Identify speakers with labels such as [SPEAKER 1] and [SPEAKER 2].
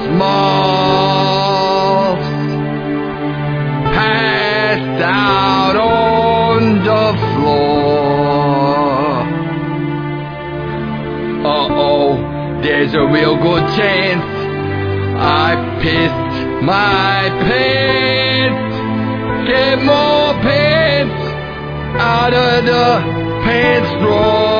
[SPEAKER 1] moths passed out on the floor. Uh-oh, there's a real good chance I pissed my pants. Get more pants out of the pants drawer.